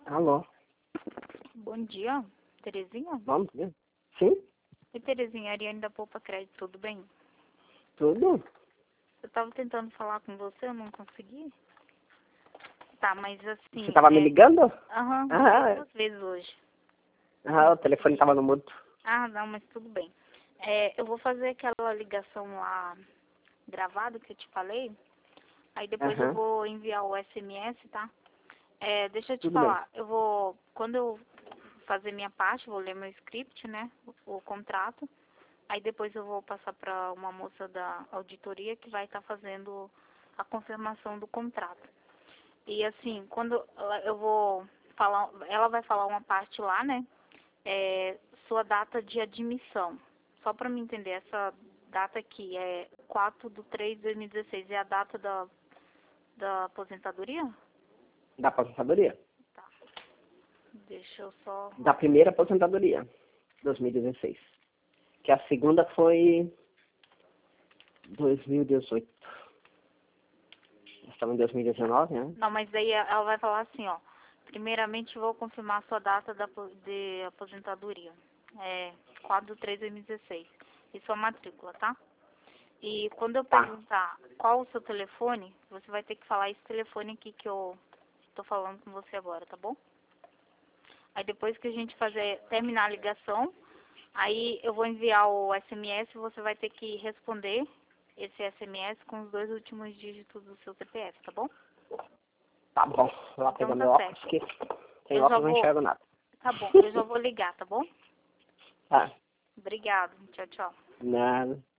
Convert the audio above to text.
Alô, Bom dia, Terezinha? vamos ver? Sim? Oi, Terezinha, Ariane da Poupa Crédito, tudo bem? Tudo? Eu tava tentando falar com você, eu não consegui. Tá, mas assim... Você tava me ligando? Aham, Ah, duas vezes hoje. o telefone tava no mudo. Ah, não, mas tudo bem. Eu vou fazer aquela ligação lá gravada que eu te falei. Aí depois eu Aham, vou enviar o SMS, tá? Deixa eu te tudo bem. falar, quando eu fazer minha parte, vou ler meu script, né? O contrato. Aí depois eu vou passar para uma moça da auditoria que vai estar fazendo a confirmação do contrato. E assim, eu vou falar, ela vai falar uma parte lá, né? Sua data de admissão. Só para me entender, essa data aqui é 4/3/2016, é a data da aposentadoria? Da aposentadoria. Tá. Deixa eu só... Da primeira aposentadoria, 2016. Que a segunda foi 2018. Nós estamos em 2019, né? Não, mas aí ela vai falar assim, ó. Primeiramente, vou confirmar sua data de aposentadoria. 4/3/2016. E sua matrícula, tá? E quando eu Tá. perguntar qual o seu telefone, você vai ter que falar esse telefone aqui que eu tô falando com você agora, tá bom? Aí depois que a gente terminar a ligação, aí eu vou enviar o SMS e você vai ter que responder esse SMS com os 2 últimos dígitos do seu CPF, tá bom? Tá bom. Vou lá Então pegar tá meu óculos, certo. que sem Eu já óculos não vou... enxergo nada. Tá bom, eu já vou ligar, tá bom? Tá. Obrigada. Tchau, tchau. Nada.